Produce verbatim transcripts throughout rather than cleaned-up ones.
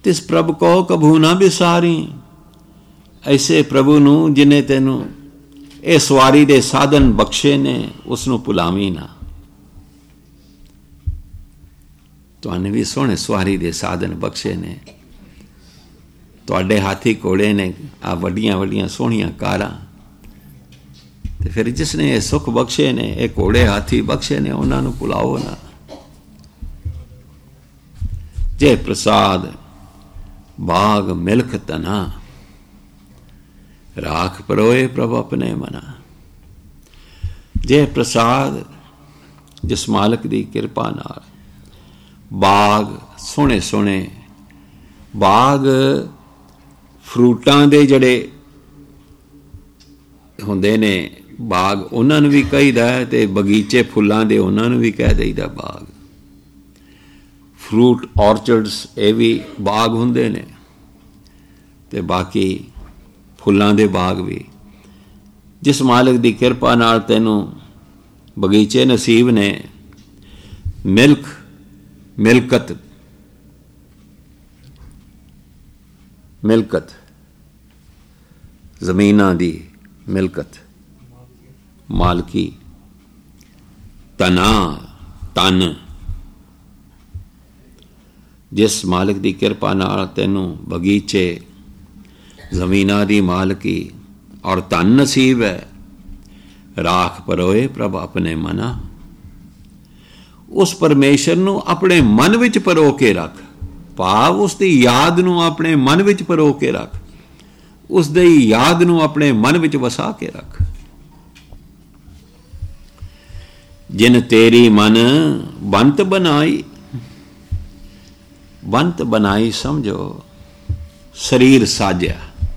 तिस प्रभ को कभू ना बिसारी। ऐसे प्रभु नूं जिन्हें तेनू ये सवारी दे साधन बख्शे ने उसनूं भुलावी ना। तुहानू भी सोहने सवारी दे साधन बख्शे ने, तुहाडे हाथी घोड़े ने आ वड्डियां वड्डियां सोहणियां कारां, ते फिर जिसने ये सुख बख्शे ने, ये घोड़े हाथी बख्शे ने, उन्हां नूं भुलाओ ना। जे प्रसाद बाग मिल्ख तना, राख परोए प्रभ अपने मना। जे प्रसाद जिस मालिक दी किरपा नाल बाग सोहणे सोहणे बाग फ्रूटां दे जड़े हुंदे ने बाग, उन्हां नूं भी कहीदा है, ते बगीचे फुल्लां दे उन्हां नूं भी कह दईदा बाग। फ्रूट ऑर्चर्ड्स ये भी बाग हुंदे ने, ते बाकी फुल्लां दे बाग भी। जिस मालिक दी किरपा नाल तैनूं बगीचे नसीब ने, मिल्क मिलकत मिलकत जमीनां दी मिलकत, मालकी, तना तन। जिस मालिक दी किरपा नाल तैनूं बगीचे जमीनां दी मालकी और धन नसीब है, राख परोए प्रभ अपने मना। उस परमेश्वर नूं अपने मन विच परो के रख, भाव उसकी याद नूं अपने मन विच परो के रख, उसदी याद नूं अपने मन विच वसा के रख। जिन तेरी मन बंत बनाई, बंत बनाई समझो शरीर साजया,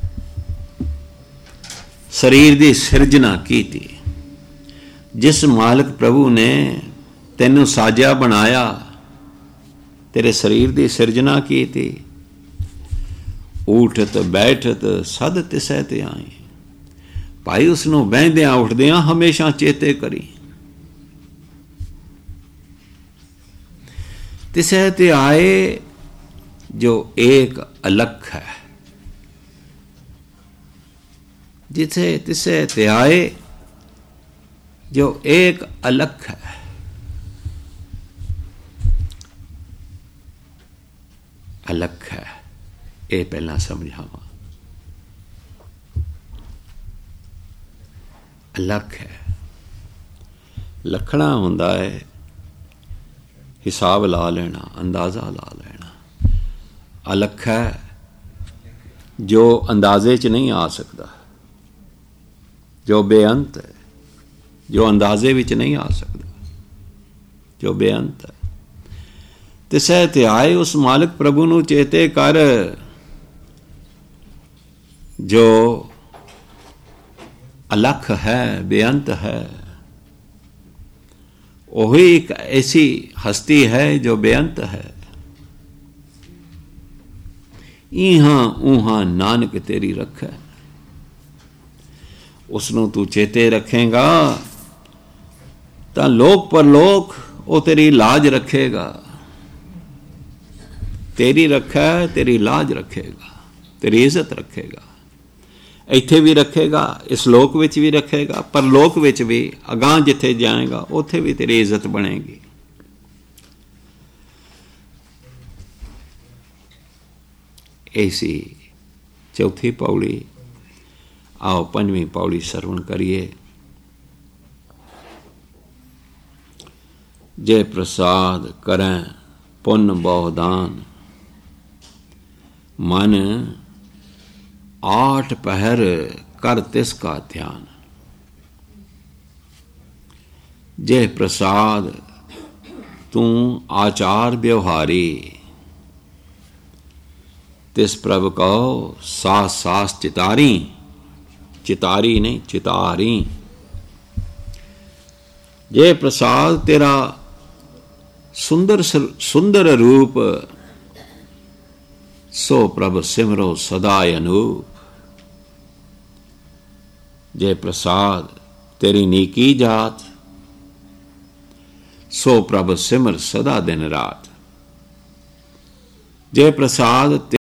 शरीर की सिरजना की थी। जिस मालिक प्रभु ने तेनू साजा बनाया, तेरे शरीर की सिरजना की थी। उठत बैठत सद तिसै ते आई, भाई उसनों बहदियां उठदियां हमेशा चेते करी। तिसै ते आए जो एक अलख है, जिसे तिसे ते आए जो एक अलख है। अलख है ये पहला समझावा। अलख है लखना हुंदा है, हिसाब ला लेना, अंदाज़ा ला लेना। अलख है जो अंदाजे च नहीं आ सकता, जो बेअंत है, जो अंदाजे विच नहीं आ सकता, जो बेअंत है। तिसै ते आए उस मालिक प्रभु नूं चेते कर, जो अलख है, बेअंत है। वही एक ऐसी हस्ती है जो बेअंत है। इहां उहां नानक तेरी रखै, उसनों तू चेते रखेगा तां लोक परलोक वो तेरी लाज रखेगा। तेरी रखै, तेरी लाज रखेगा, तेरी इज्जत रखेगा। इत्थे भी रखेगा, इस लोक विच भी रखेगा, परलोक विच भी, अगां जिथे जाएगा उत्थे भी तेरी इज्जत बनेगी। ऐसी चौथी पौड़ी। आओ पंजवीं पौड़ी सरवण करिए। जय प्रसाद करें पुन बहुदान, मन आठ पहर कर तिसका ध्यान। जय प्रसाद तू आचार व्यवहारी, तिस प्रभ को सास सास चितारी। चितारी नहीं चितारी। जय प्रसाद तेरा सुंदर सुंदर रूप, सो प्रभ सिमरो सदा अनूप। जय प्रसाद तेरी नीकी जात, सो प्रभ सिमर सदा दिन रात। ਜੇ ਪ੍ਰਸਾਦ